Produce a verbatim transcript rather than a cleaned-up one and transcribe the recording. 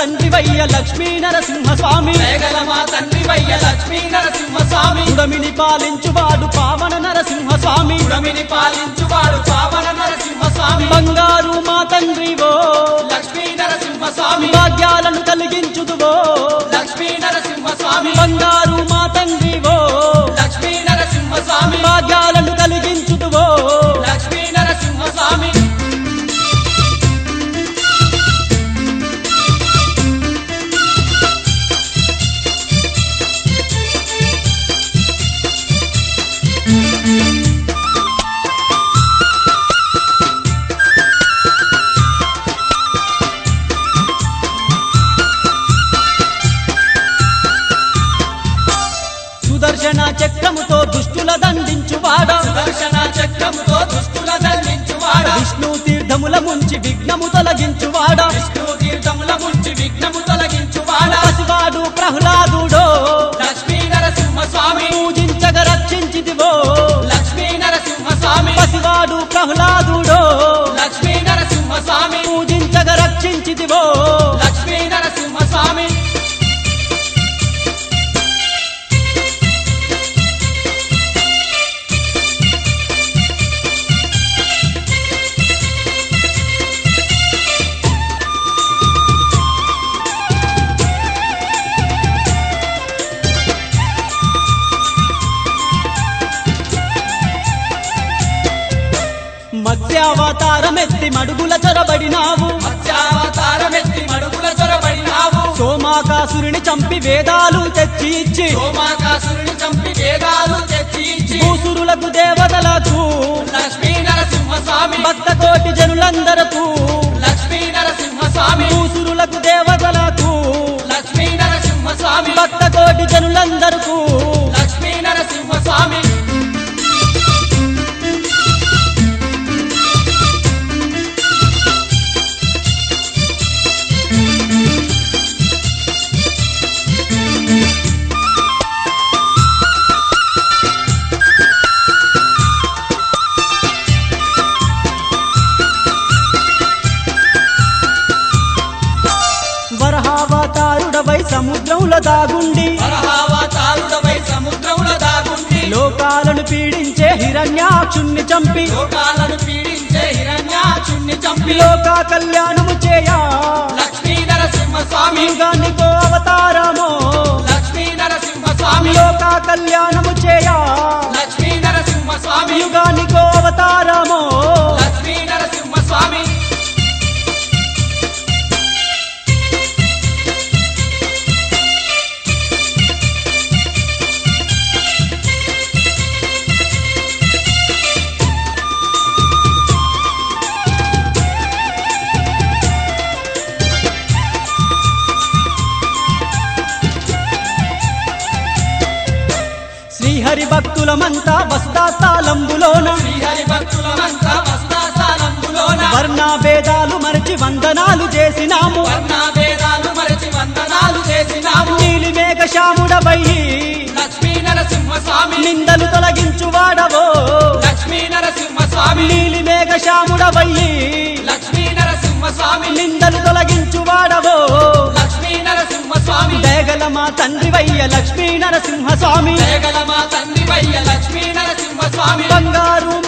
తండ్రి వయ్య లక్ష్మీ నరసింహ స్వామి దయగల మా తండ్రి వయ్య లక్ష్మీ నరసింహ స్వామి ఉడమిని పాలించువాడు పావన నరసింహ స్వామి ఉడమిని పాలించువాడు పావన నరసింహ స్వామి బంగారు మా తండ్రివో లక్ష్మీ నరసింహ స్వామి భాగ్యాలను కలిగించుదువో లక్ష్మీ నరసింహ స్వామి బంగారు మా తండ్రివో లక్ష్మీ నరసింహ స్వామి భాగ్యాలను కలిగించుదువో లక్ష్మీ నరసింహ స్వామి సుదర్శన చక్రముతో దుష్టుల దండించువాడ సుదర్శన చక్రముతో దుష్టుల దండించువాడ విష్ణు తీర్థముల ముంచి విఘ్నము తొలగించువాడ విష్ణు తీర్థముల ముంచి విఘ్నము తొలగించువాడ పసివాడు ప్రహ్లాదుడో లక్ష్మీ నరసింహ స్వామి పూజించగ రక్షించిదివో లక్ష్మీ నరసింహ స్వామి పసివాడు ప్రహ్లాదుడో లక్ష్మీ నరసింహ స్వామి పూజించగ రక్షించిదివో లక్ష్మీ నరసింహ స్వామి మత్స్యావతారమెత్తి మడుగుల చొరబడినావు మత్స్యావతారమెత్తి మడుగుల చొరబడినావు సోమాకాసురుని చంపి వేదాలు తెచ్చి ఇచ్చి సోమాకాసురుని చంపి వేదాలు తెచ్చి ఇచ్చి భూసురులకు దేవతలకు లక్ష్మీ నరసింహ స్వామి భక్త కోటి జనులందరకు లక్ష్మీ నరసింహ స్వామి భూసురులకు దేవతలకు లక్ష్మీ నరసింహ స్వామి భక్త కోటి జనులందరకు లక్ష్మీ నరసింహ స్వామి వరహావతారుడవై సముద్రంలో దాగుండి వరహావతారుడవై సముద్రముల దాగుండి లోకాలను పీడించే హిరణ్యాక్షుణ్ణి చంపి లోకాలను పీడించే హిరణ్యాక్షుణ్ణి చంపి లోక కళ్యాణము చేయా లక్ష్మీ నరసింహ స్వామి యుగానికో అవతారమో లక్ష్మీ నరసింహ స్వామి లోక కళ్యాణము చేయా లక్ష్మీ నరసింహ స్వామి యుగానికో అవతారమో లక్ష్మీ నరసింహ స్వామి శ్రీహరి భక్తులమంతా వస్తాస్తాలంబులోన శ్రీహరి భక్తులమంతా వస్తాసాలంబులోన వర్ణ భేదాలు మరచి వందనాలు చేసినాము వర్ణాభేదాలు మరచి వందనాలు చేసినాము నీలి మేఘ శ్యాముడవయ్యి లక్ష్మీ నరసింహ స్వామి నిందలు తొలగించువాడవో లక్ష్మీ నరసింహ స్వామి నీలి మేఘ శ్యాముడవయ్యి లక్ష్మీ నరసింహ స్వామి నిందలు తొలగించువాడవో లక్ష్మీ నరసింహ స్వామి దయగల మా తండ్రి వయ్య లక్ష్మీ నరసింహ స్వామి దయగల మా తండ్రి వయ్య లక్ష్మీ నరసింహ స్వామి బంగారు